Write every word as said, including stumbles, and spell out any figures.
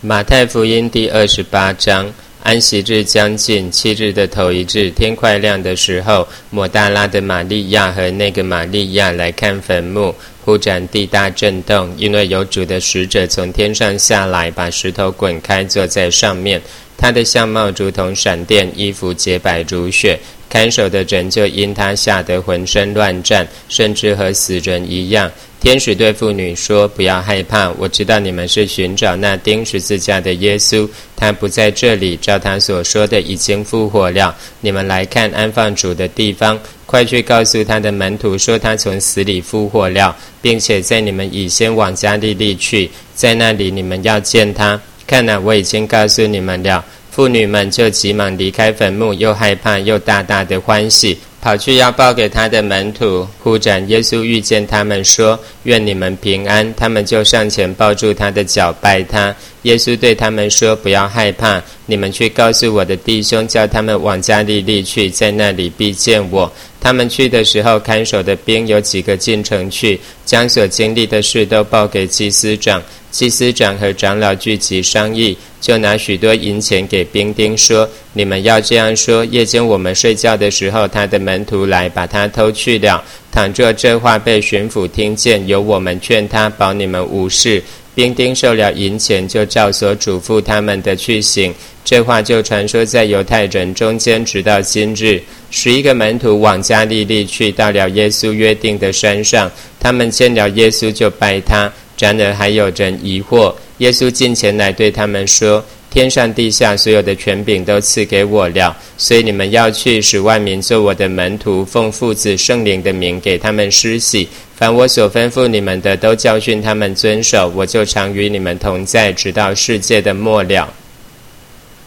马太福音第二十八章，安息日将近，七日的头一日，天快亮的时候，抹大拉的玛利亚和那个玛利亚来看坟墓，忽然地大震动，因为有主的使者从天上下来，把石头滚开，坐在上面。他的相貌如同闪电，衣服洁白如雪。看守的人就因他吓得浑身乱战，甚至和死人一样。天使对妇女说：不要害怕，我知道你们是寻找那钉十字架的耶稣，他不在这里，照他所说的已经复活了。你们来看安放主的地方，快去告诉他的门徒说他从死里复活了，并且在你们以先往加利利去，在那里你们要见他。看哪，我已经告诉你们了。妇女们就急忙离开坟墓，又害怕又大大的欢喜，跑去要报给他的门徒。忽然耶稣遇见他们，说：愿你们平安。他们就上前抱住他的脚拜他。耶稣对他们说：不要害怕，你们去告诉我的弟兄，叫他们往加利利去，在那里必见我。他们去的时候，看守的兵有几个进城去，将所经历的事都报给祭司长。祭司长和长老聚集商议，就拿许多银钱给兵丁说：你们要这样说，夜间我们睡觉的时候，他的门徒来把他偷去了。倘若这话被巡抚听见，由我们劝他，保你们无事。兵丁受了银钱，就照所嘱咐他们的去行。这话就传说在犹太人中间，直到今日。十一个门徒往加利利去，到了耶稣约定的山上，他们见了耶稣就拜他。然而还有人疑惑。耶稣近前来对他们说：天上地下所有的权柄都赐给我了，所以你们要去，使万民做我的门徒，奉父子圣灵的名给他们施洗。凡我所吩咐你们的，都教训他们遵守。我就常与你们同在，直到世界的末了。